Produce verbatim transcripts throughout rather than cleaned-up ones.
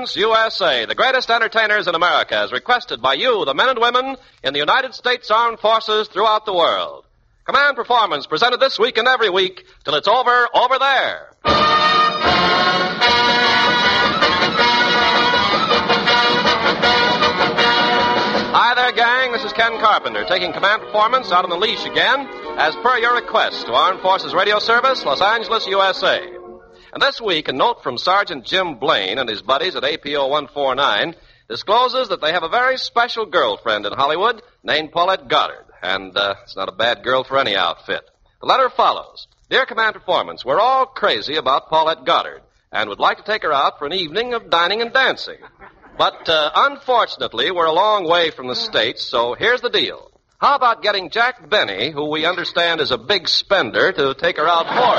Performance U S A, the greatest entertainers in America, as requested by you, the men and women in the United States Armed Forces throughout the world. Command Performance, presented this week and every week till it's over, over there. Hi there, gang. This is Ken Carpenter, taking Command Performance out on the leash again, as per your request to Armed Forces Radio Service, Los Angeles, U S A. And this week, a note from Sergeant Jim Blaine and his buddies at A P O one forty-nine discloses that they have a very special girlfriend in Hollywood named Paulette Goddard. And uh, it's not a bad girl for any outfit. The letter follows. Dear Command Performance, we're all crazy about Paulette Goddard and would like to take her out for an evening of dining and dancing. But uh, unfortunately, we're a long way from the States, so here's the deal. How about getting Jack Benny, who we understand is a big spender, to take her out for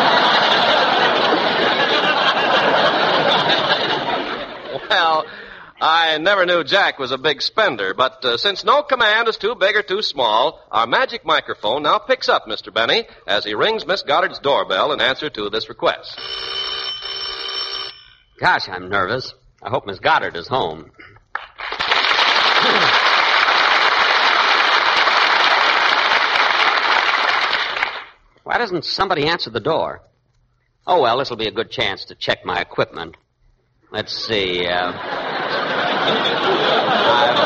us? Well, I never knew Jack was a big spender, but uh, since no command is too big or too small, our magic microphone now picks up Mister Benny as he rings Miss Goddard's doorbell in answer to this request. Gosh, I'm nervous. I hope Miss Goddard is home. Why doesn't somebody answer the door? Oh, well, this will be a good chance to check my equipment. Let's see. Uh, I've,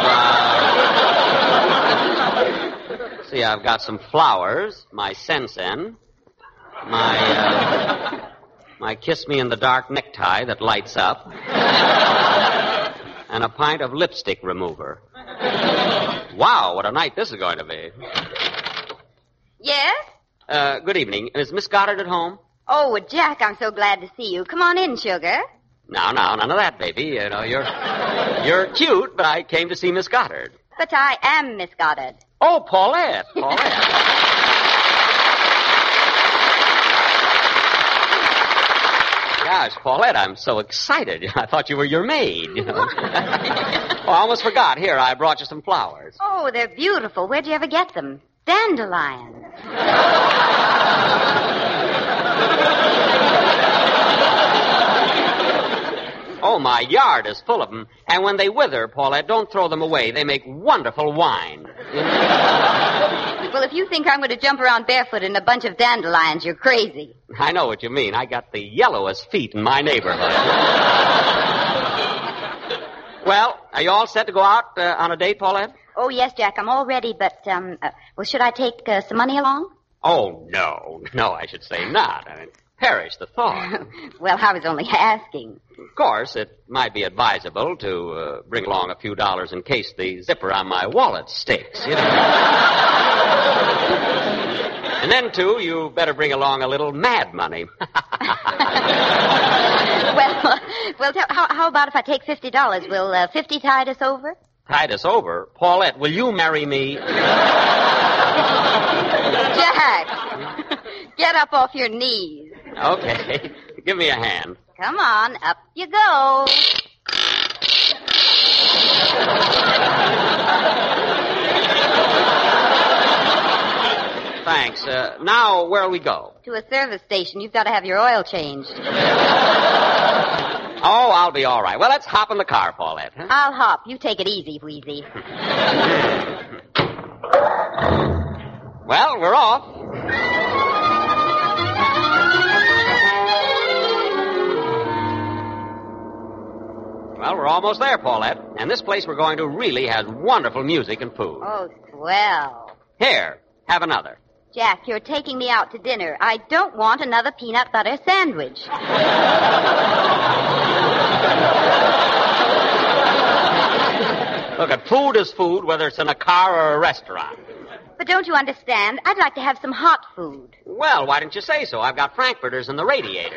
uh, see, I've got some flowers, my Sensen, my, uh, my Kiss Me in the Dark necktie that lights up, and a pint of lipstick remover. Wow, what a night this is going to be. Yes? Uh, good evening. Is Miss Goddard at home? Oh, Jack, I'm so glad to see you. Come on in, sugar. No, no, none of that, baby. You know, you're you're cute, but I came to see Miss Goddard. But I am Miss Goddard. Oh, Paulette. Paulette. Gosh, Paulette, I'm so excited. I thought you were your maid, you know. Oh, I almost forgot. Here, I brought you some flowers. Oh, they're beautiful. Where'd you ever get them? Dandelions. Oh, my yard is full of them. And when they wither, Paulette, don't throw them away. They make wonderful wine. Well, if you think I'm going to jump around barefoot in a bunch of dandelions, you're crazy. I know what you mean. I got the yellowest feet in my neighborhood. Well, are you all set to go out uh, on a date, Paulette? Oh, yes, Jack, I'm all ready, but, um, uh, well, should I take uh, some money along? Oh, no. No, I should say not. I mean, perish the thought. Well, I was only asking. Of course, it might be advisable to uh, bring along a few dollars in case the zipper on my wallet sticks, you know. And then, too, you better bring along a little mad money. well, well, t- how, how about if I take fifty dollars? Will uh, fifty tide us over? Tide us over? Paulette, will you marry me? Jack, get up off your knees. Okay. Give me a hand. Come on, up you go. Thanks. Uh, now, where'll we go? To a service station. You've got to have your oil changed. Oh, I'll be all right. Well, let's hop in the car, Paulette. Huh? I'll hop. You take it easy, Wheezy. Well, we're off. Well, we're almost there, Paulette. And this place we're going to really has wonderful music and food. Oh, swell. Here, have another. Jack, you're taking me out to dinner. I don't want another peanut butter sandwich. Look, at food is food, whether it's in a car or a restaurant. But don't you understand? I'd like to have some hot food. Well, why didn't you say so? I've got frankfurters in the radiator.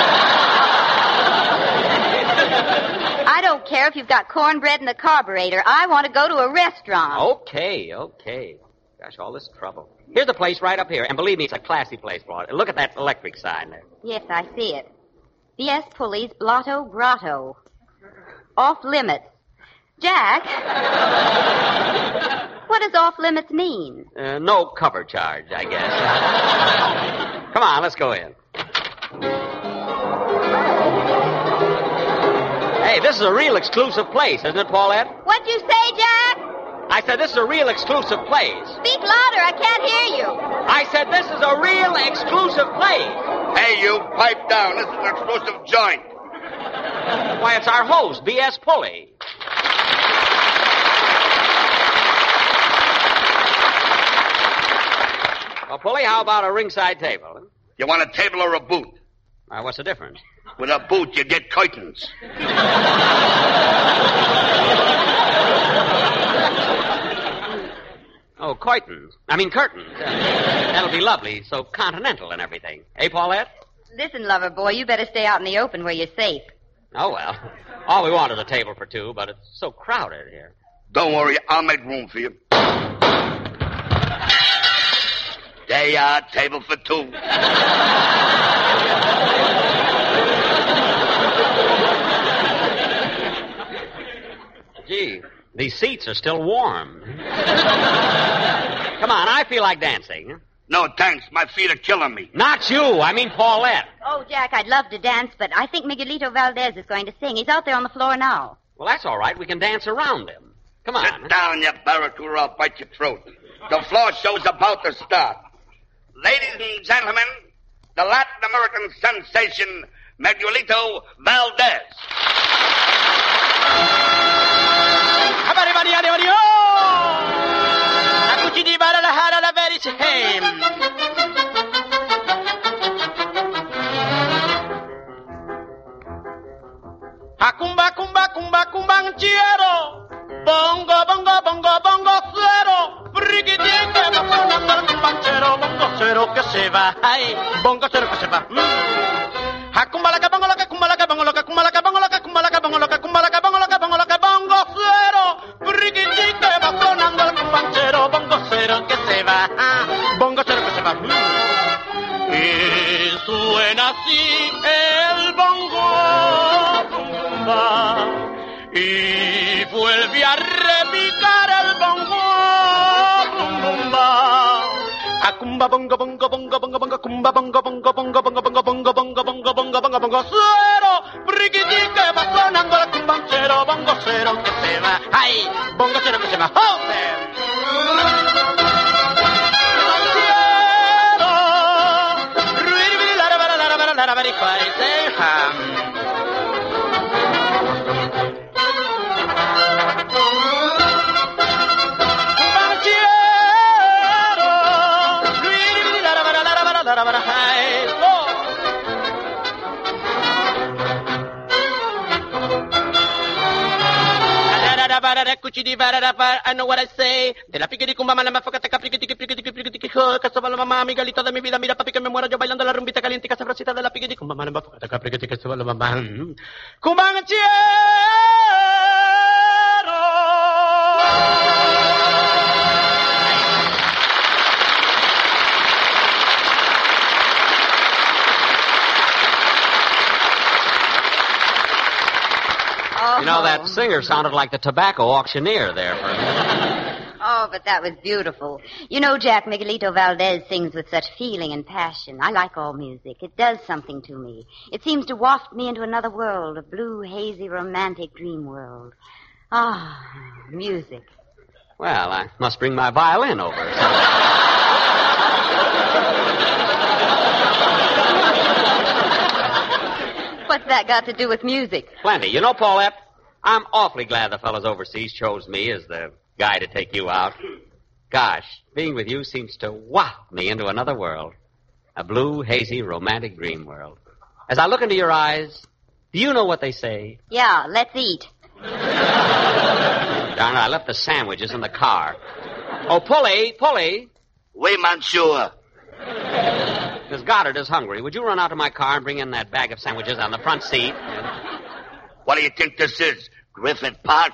I don't care if you've got cornbread in the carburetor. I want to go to a restaurant. Okay, okay. Gosh, all this trouble. Here's the place right up here. And believe me, it's a classy place, Paul. Look at that electric sign there. Yes, I see it. B S Pulleys, Blotto Grotto. Off limits. Jack, what does off limits mean? Uh, no cover charge, I guess. Come on, let's go in. Hey, this is a real exclusive place, isn't it, Paulette? What'd you say, Jack? I said this is a real exclusive place. Speak louder. I can't hear you. I said this is a real exclusive place. Hey, you, pipe down. This is an exclusive joint. Why, it's our host, B S Pulley. Well, Pulley, how about a ringside table? You want a table or a booth? Uh, what's the difference? With a booth, you get curtains. Oh, curtains. I mean, curtains. Uh, that'll be lovely. So continental and everything. Eh, Paulette? Listen, lover boy, you better stay out in the open where you're safe. Oh, well. All we want is a table for two, but it's so crowded here. Don't worry, I'll make room for you. There you are, table for two. Gee, these seats are still warm. Come on, I feel like dancing. No, thanks. My feet are killing me. Not you. I mean Paulette. Oh, Jack, I'd love to dance, but I think Miguelito Valdez is going to sing. He's out there on the floor now. Well, that's all right. We can dance around him. Come on. Sit down, you barracuda. I'll bite your throat. The floor show's about to start. Ladies and gentlemen, the Latin American sensation, Miguelito Valdez. Acumba, cumba, cumba, cumbanchero. Bongo, bongo, bongo, bongo, cero. Briquitín que va sonando el cumbanchero. Bongo cero que se va. Ay, bongo cero que se va. Mm. Acumba la que bongo la que cumba la que bongo la que cumba la que bongo la que cumba la que bongo la que cumba la que bongo la que bongo la que bongo cero. Briquitín que va sonando el cumbanchero. Bongo cero que se va. Ah, bongo cero que se va. Mm. Y suena así el bongo. Y vuelve a repicar el bongo, bum bum ba. Acumba bongo bongo bongo bongo bongo cumba bongo bongo bongo bongo bongo bongo bongo bongo bongo bongo bongo cero. Briquitín que va sonando el cumbanchero, bongo cero que se va. Ay, bongo cero que se va. ¡Joder! I know what I say. De la piquiti cumba mala mafoca taca piquiti piquiti piquiti piquiti casaba la mamá Miguelito de mi vida. Mira papi que me muero yo bailando la rumbita caliente sabrosita de la piquiti cumba mala mafoca taca piquiti casaba la mamá. Cumbanchero. You know, that singer sounded like the tobacco auctioneer there for a minute. Oh, but that was beautiful. You know, Jack, Miguelito Valdez sings with such feeling and passion. I like all music. It does something to me. It seems to waft me into another world, a blue, hazy, romantic dream world. Ah, music. Well, I must bring my violin over. What's that got to do with music? Plenty. You know, Paulette, I'm awfully glad the fellows overseas chose me as the guy to take you out. Gosh, being with you seems to waft me into another world. A blue, hazy, romantic dream world. As I look into your eyes, do you know what they say? Yeah, let's eat. Darn it, I left the sandwiches in the car. Oh, Pulley, Pulley. Oui, monsieur. Miss Goddard is hungry. Would you run out to my car and bring in that bag of sandwiches on the front seat? What do you think this is, Griffith Park?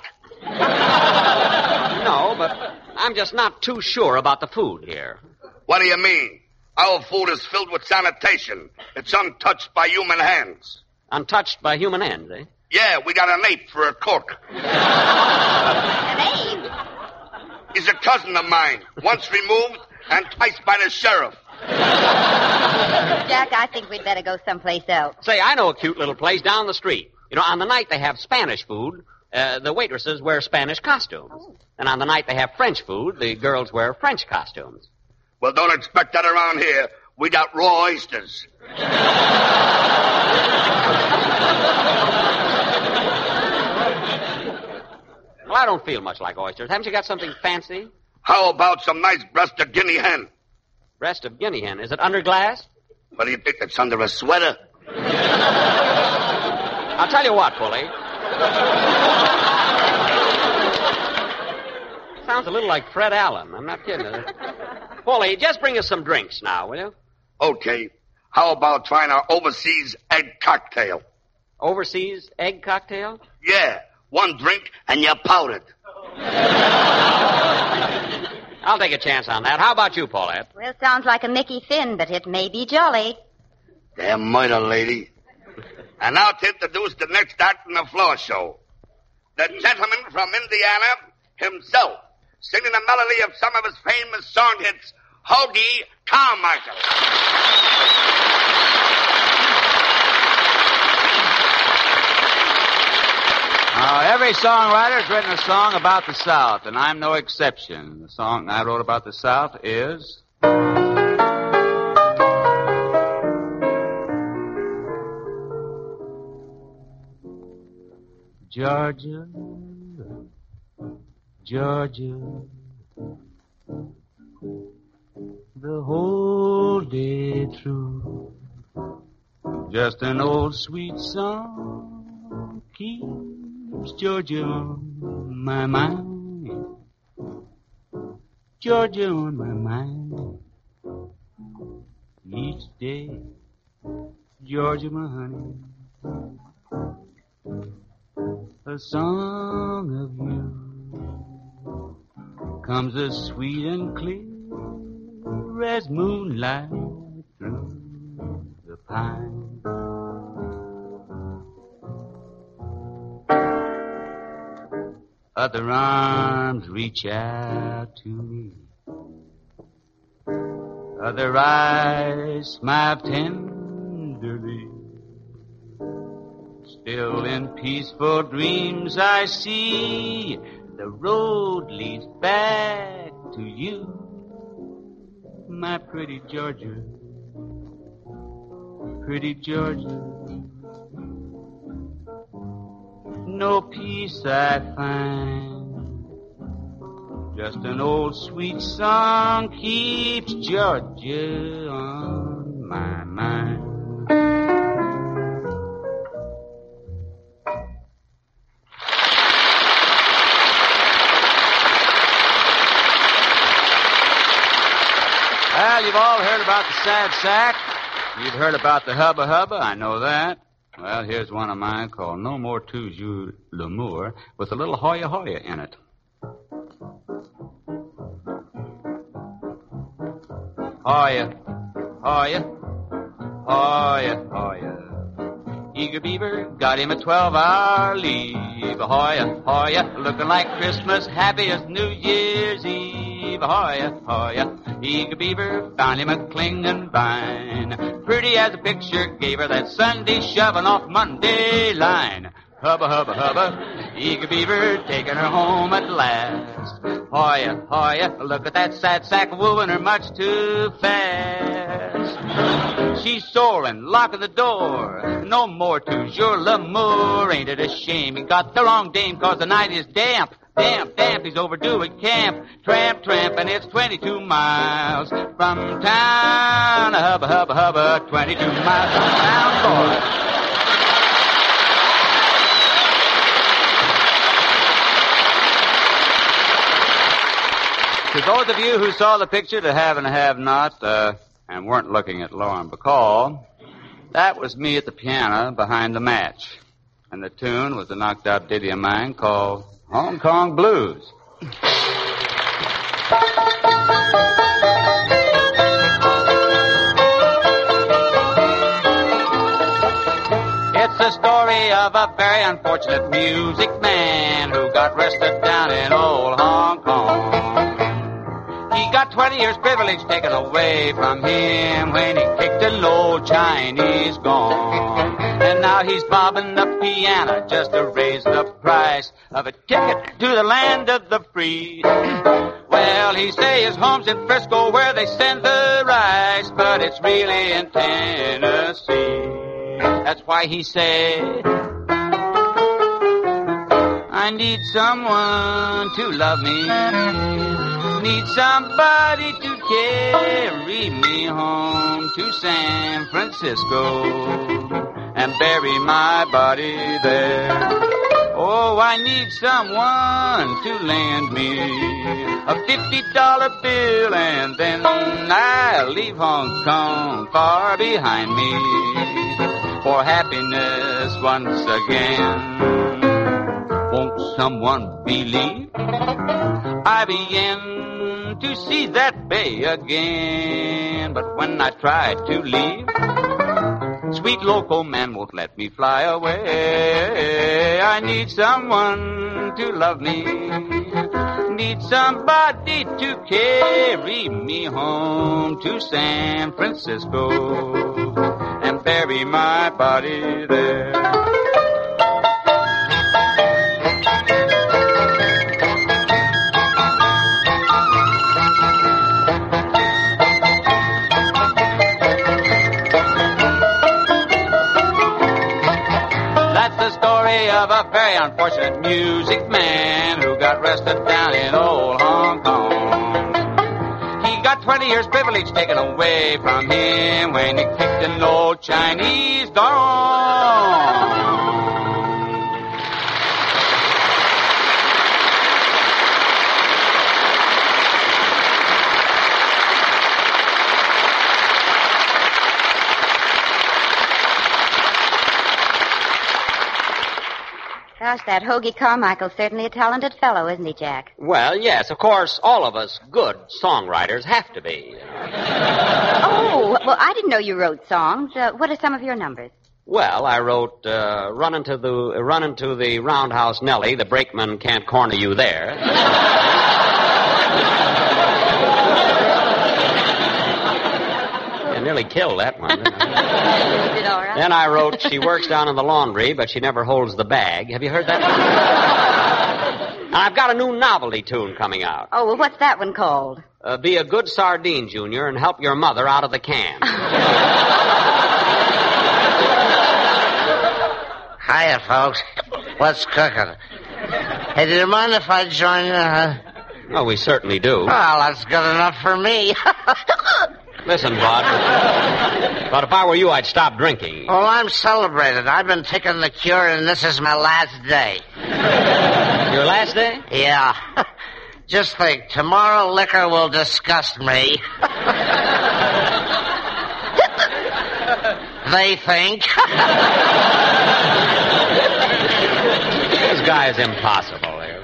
No, but I'm just not too sure about the food here. What do you mean? Our food is filled with sanitation. It's untouched by human hands. Untouched by human hands, eh? Yeah, we got an ape for a cook. An ape? He's a cousin of mine, once removed and twice by the sheriff. Jack, I think we'd better go someplace else. Say, I know a cute little place down the street. You know, on the night they have Spanish food, uh, the waitresses wear Spanish costumes. Oh. And on the night they have French food, the girls wear French costumes. Well, don't expect that around here. We got raw oysters. Well, I don't feel much like oysters. Haven't you got something fancy? How about some nice breast of guinea hen? Breast of guinea hen. Is it under glass? What do you think? It's under a sweater? I'll tell you what, Bully. Sounds a little like Fred Allen. I'm not kidding. Bully, just bring us some drinks now, will you? Okay. How about trying our overseas egg cocktail? Overseas egg cocktail? Yeah. One drink and you're powdered. I'll take a chance on that. How about you, Paulette? Well, sounds like a Mickey Finn, but it may be jolly. Damn murder, lady. And now to introduce the next act in the floor show. The gentleman from Indiana himself, singing a melody of some of his famous song hits, Hoagie Carmichael. Uh, every songwriter's written a song about the South, and I'm no exception. The song I wrote about the South is... Georgia, Georgia, the whole day through, just an old sweet song keeps Georgia on my mind, Georgia on my mind, each day, Georgia, my honey. A song of you comes as sweet and clear as moonlight through the pine. Other arms reach out to me. Other eyes smile tenderly. Still in peaceful dreams I see the road leads back to you, my pretty Georgia, pretty Georgia. No peace I find, just an old sweet song keeps Georgia on my mind. Well, you've all heard about the sad sack. You've heard about the hubba hubba. I know that. Well, here's one of mine called No More Toujours L'Amour with a little hoya hoya in it. Hoya, hoya, hoya, hoya. Eager Beaver got him a twelve-hour leave. Hoya, hoya, looking like Christmas, happy as New Year's Eve. Hoya, hoya. Eager Beaver found him a clinging vine. Pretty as a picture, gave her that Sunday shoving off Monday line. Hubba, hubba, hubba, Eager Beaver taking her home at last. Hoya, hoya, look at that sad sack wooing her much too fast. She's soaring, locking the door. No more toujours l'amour. Ain't it a shame he got the wrong dame, cause the night is damp. Damp, damp, he's overdue at camp. Tramp, tramp, and it's twenty-two miles from town. Hubba, hubba, hubba, twenty-two miles from town, boy. To those of you who saw the picture, the have and have not, uh, and weren't looking at Lauren Bacall, that was me at the piano behind the match. And the tune was a knocked out ditty of mine called Hong Kong Blues. It's the story of a very unfortunate music man who got arrested down in old Hong Kong. He got twenty years privilege taken away from him when he kicked an old Chinese gong. And now he's bobbing the piano just to raise the price of a ticket to the land of the free. Well, he say his home's in Frisco where they send the rice, but it's really in Tennessee. That's why he said, I need someone to love me, need somebody to carry me home to San Francisco and bury my body there. Oh, I need someone to lend me a fifty dollar bill, and then I'll leave Hong Kong far behind me for happiness once again. Won't someone believe I began to see that bay again? But when I try to leave, sweet local man won't let me fly away. I need someone to love me, need somebody to carry me home to San Francisco and bury my body there. Of a very unfortunate music man who got arrested down in old Hong Kong. He got twenty years privilege taken away from him when he kicked an old Chinese gong. Gosh, that Hoagie Carmichael's certainly a talented fellow, isn't he, Jack? Well, yes, of course, all of us good songwriters have to be. You know. Oh, well, I didn't know you wrote songs. Uh, what are some of your numbers? Well, I wrote uh, Run into the Run into the Roundhouse Nellie, the brakeman can't corner you there. I nearly killed that one. You did all right. Then I wrote, She works down in the laundry, but she never holds the bag. Have you heard that one? And I've got a new novelty tune coming out. Oh, well, what's that one called? Uh, be a good sardine, Junior, and help your mother out of the can. Hiya, folks. What's cooking? Hey, do you mind if I join you? Huh? Oh, we certainly do. Well, that's good enough for me. Listen, Bud. But if I were you, I'd stop drinking. Well, I'm celebrated. I've been taking the cure, and this is my last day. Your last day? Yeah. Just think, tomorrow liquor will disgust me. They think. This guy is impossible here.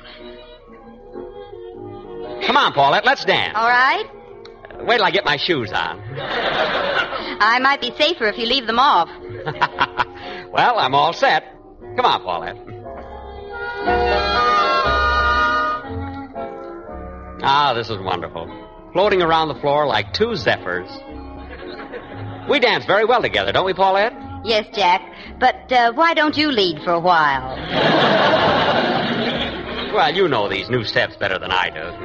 Come on, Paulette, let's dance. All right. Wait till I get my shoes on. I might be safer if you leave them off. Well, I'm all set. Come on, Paulette. Ah, this is wonderful. Floating around the floor like two zephyrs. We dance very well together, don't we, Paulette? Yes, Jack. But uh, why don't you lead for a while? Well, you know these new steps better than I do.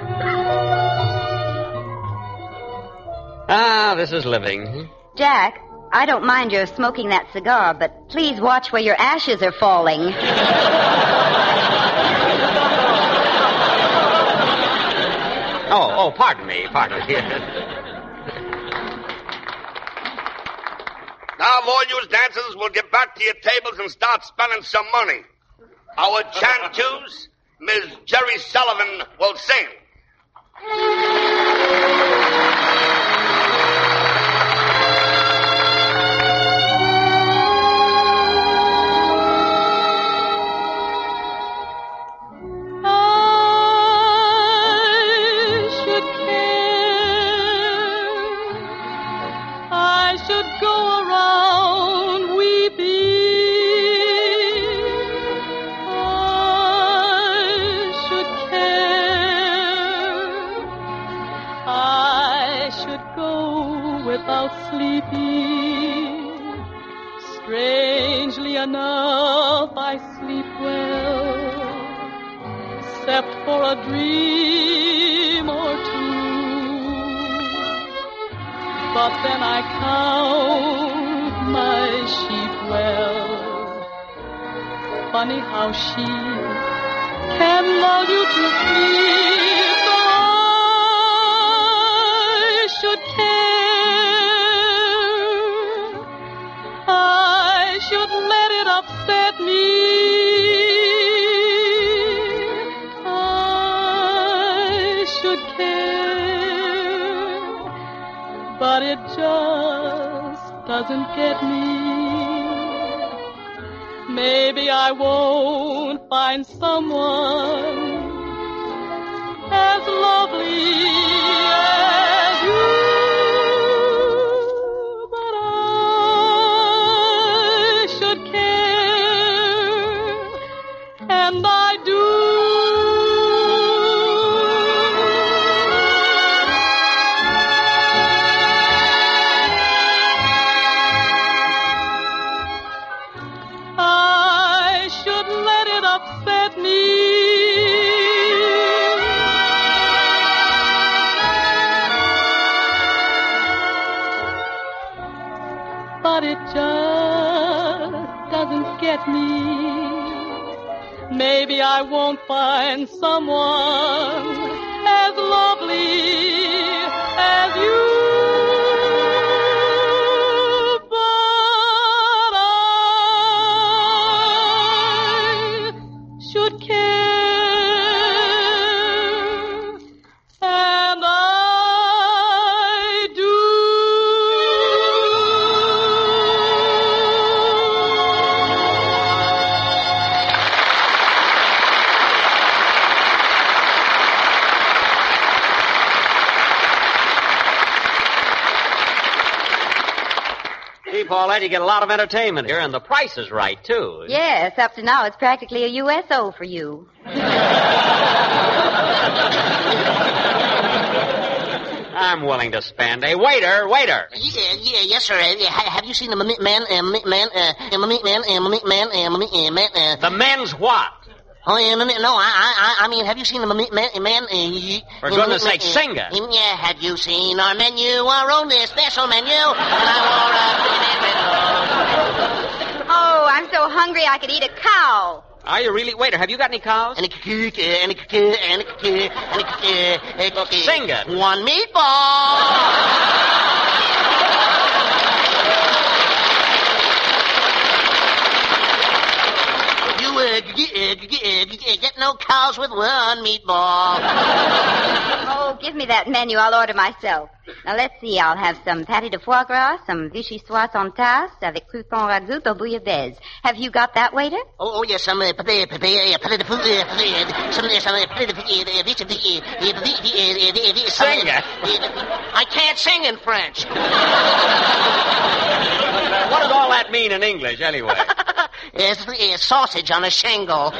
Ah, this is living. Jack, I don't mind your smoking that cigar, but please watch where your ashes are falling. Oh, oh, pardon me, pardon me. Now, all you dancers will get back to your tables and start spending some money. Our chanteuse, Miss Jerry Sullivan, will sing. Strangely enough, I sleep well, except for a dream or two. But then I count my sheep well. Funny how she can lull you to sleep, though I should care. I should let it upset me. I should care, but it just doesn't get me. Maybe I won't find someone as lovely as you, but I should care, and I do. But it just doesn't get me. Maybe I won't find someone as lovely as you, but I should care, and I do. Paulette, you get a lot of entertainment here, and the price is right, too. Yes, up to now it's practically a U S O for you. I'm willing to spend. Hey, waiter, waiter. Yeah, yeah, yes, sir. Uh, have you seen the meat man, uh, meat man, uh, meat man, uh, meat man, uh, meat man, uh... The men's what? Oh, yeah, no, I, I, I mean, have you seen the meat man, man, uh... For goodness sake, sing it. Yeah, have you seen our menu, our only special menu? And I wore a... Oh, I'm so hungry I could eat a cow. Are you really? Waiter, have you got any cows? And a and a and a and Look, sing it. One meatball. You uh, get no cows with one meatball. Oh, give me that menu. I'll order myself. Now, let's see. I'll have some pâté de foie gras, some vichyssoise en tasse, avec crouton ragout au bouillabaisse. Have you got that, waiter? Oh, oh yes, some uh, pâté, pâté, pâté de foie, some, some pâté de Sing it. I can't sing in French. What does all that mean in English, anyway? It's, it's sausage on a shingle.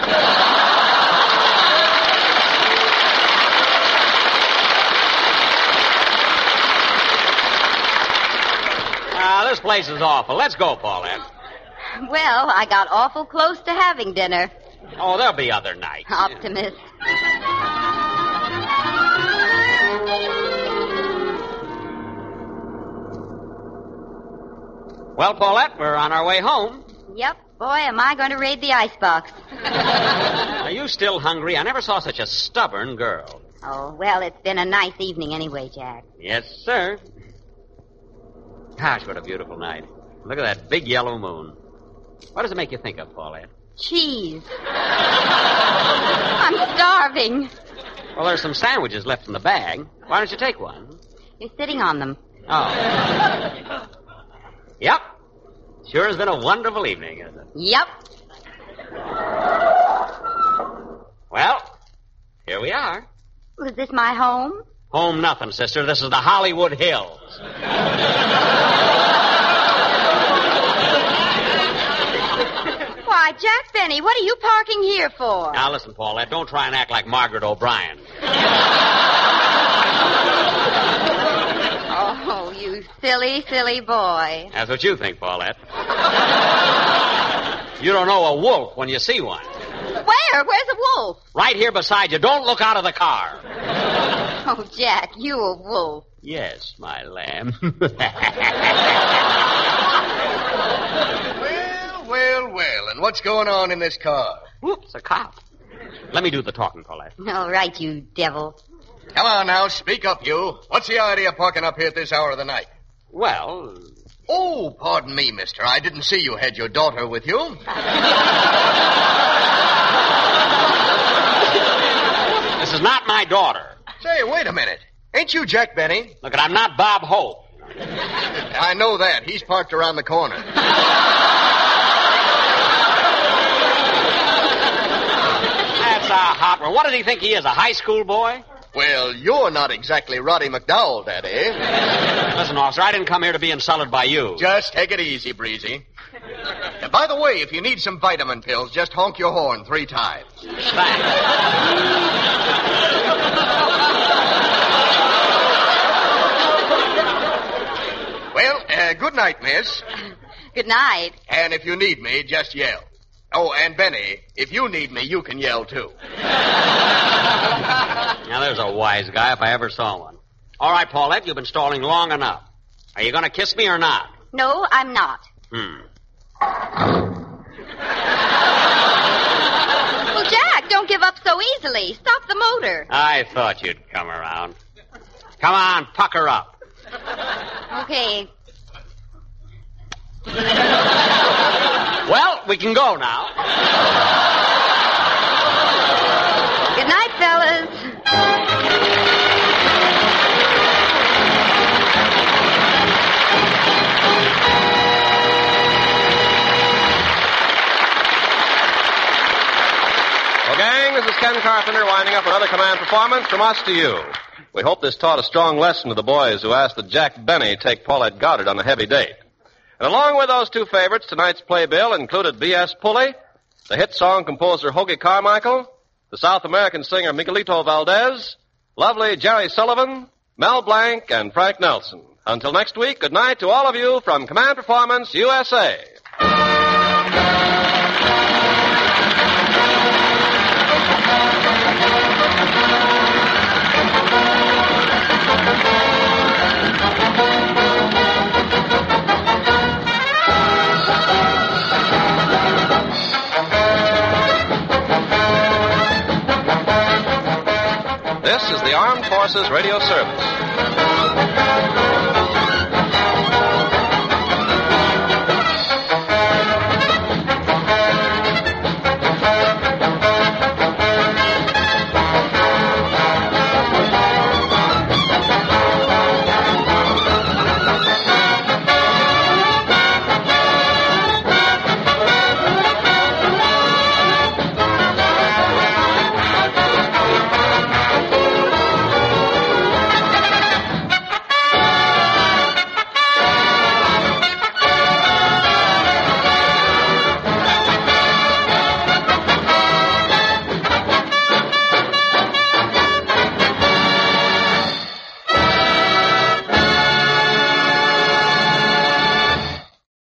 Ah, this place is awful. Let's go, Paulette. Well, I got awful close to having dinner. Oh, there'll be other nights. Optimist. Well, Paulette, we're on our way home. Yep. Boy, am I going to raid the icebox. Are you still hungry? I never saw such a stubborn girl. Oh, well, it's been a nice evening anyway, Jack. Yes, sir. Gosh, what a beautiful night. Look at that big yellow moon. What does it make you think of, Paulette? Cheese. I'm starving. Well, there's some sandwiches left in the bag. Why don't you take one? You're sitting on them. Oh. Yep. Sure has been a wonderful evening, isn't it? Yep. Well, here we are. Was this my home? Home nothing, sister. This is the Hollywood Hills. Why, Jack Benny, what are you parking here for? Now, listen, Paulette, don't try and act like Margaret O'Brien. Oh, you silly silly, silly boy. That's what you think, Paulette. You don't know a wolf when you see one. Where? Where's the wolf? Right here beside you. Don't look out of the car. Oh, Jack, you a wolf. Yes, my lamb. Well, well, well. And what's going on in this car? Whoops, a cop. Let me do the talking, Paulette. All right, you devil. Come on now, speak up, you. What's the idea of parking up here at this hour of the night? Well... Oh, pardon me, mister. I didn't see you had your daughter with you. This is not my daughter. Say, wait a minute. Ain't you Jack Benny? Look, I'm not Bob Hope. I know that. He's parked around the corner. That's a hopper. What does he think he is, a high school boy? Well, you're not exactly Roddy McDowell, Daddy. Listen, officer, I didn't come here to be insulted by you. Just take it easy, Breezy. Uh, by the way, if you need some vitamin pills, just honk your horn three times. Thanks. Well, uh, good night, miss. Good night. And if you need me, just yell. Oh, and Benny, if you need me, you can yell, too. Now, there's a wise guy if I ever saw one. All right, Paulette, you've been stalling long enough. Are you going to kiss me or not? No, I'm not. Hmm. Well, Jack, don't give up so easily. Stop the motor. I thought you'd come around. Come on, pucker up. Okay. Well, we can go now. Good night, fellas. Well, gang, this is Ken Carpenter winding up another command performance from us to you. We hope this taught a strong lesson to the boys who asked that Jack Benny take Paulette Goddard on a heavy date. And along with those two favorites, tonight's playbill included B S. Pulley, the hit song composer Hoagie Carmichael, the South American singer Miguelito Valdez, lovely Jerry Sullivan, Mel Blanc, and Frank Nelson. Until next week, good night to all of you from Command Performance, U S A. This is the Armed Forces Radio Service.